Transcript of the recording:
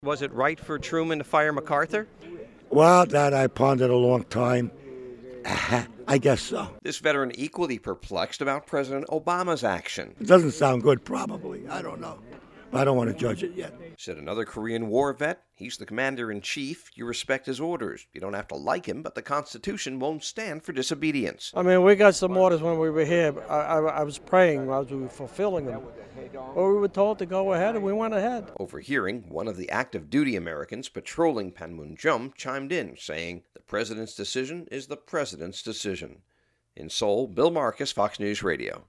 Was it right for Truman to fire MacArthur? Well, that I pondered a long time. I guess so. This veteran equally perplexed about President Obama's action. It doesn't sound good, probably. I don't know. I don't want to judge it yet. Said another Korean War vet, he's the commander-in-chief. You respect his orders. You don't have to like him, but the Constitution won't stand for disobedience. I mean, we got some orders when we were here. I was praying as we were fulfilling them. But we were told to go ahead, and we went ahead. Overhearing, one of the active duty Americans patrolling Panmunjom chimed in, saying, "The president's decision is the president's decision." In Seoul, Bill Marcus, Fox News Radio.